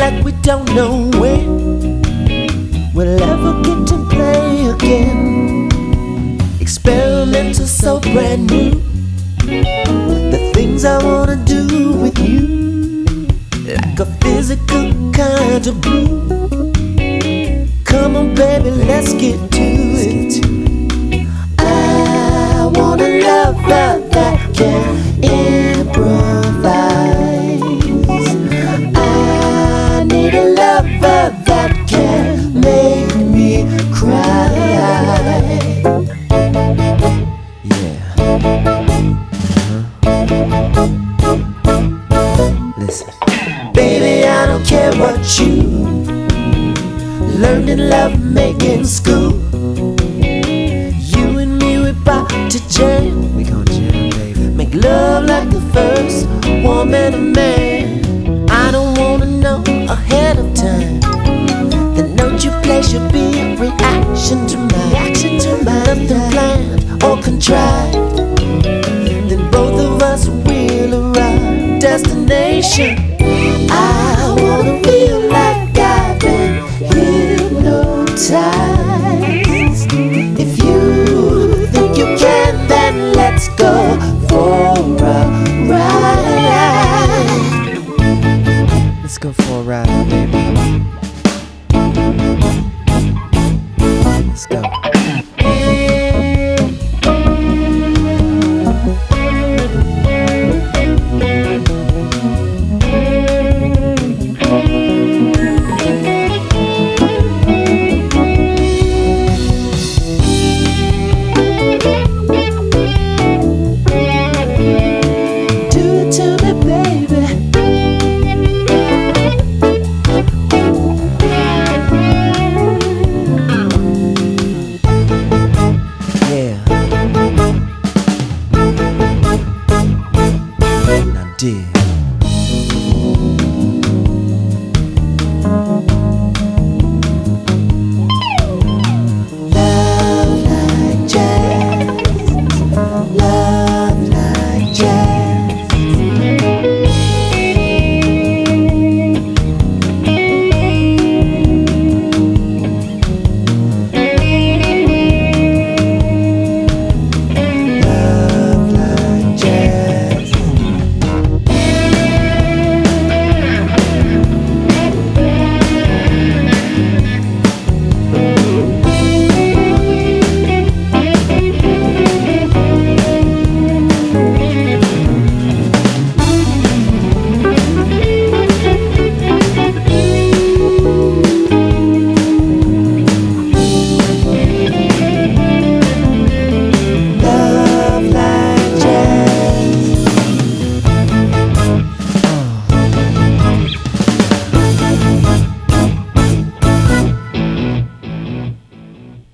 like we don't know when we'll ever get to play again. Experimental, so brand new. The things I wanna do with you, like a physical kind of blue. Come on baby, let's get to it. I want a lover that can improvise. I need a lover that can make me cry. Yeah. Listen, baby, I don't care what you learned in love making school. You and me, we about to jam. We gon' jam, baby. Make love like the first woman and man. I don't wanna know ahead of time. The note you play should be a reaction to mine. Nothing planned or contrived. Then both of us will arrive. Destination. I wanna feel like I've been hypnotized. If you think you can, then let's go for a ride. Let's go for a ride, baby. Let's go.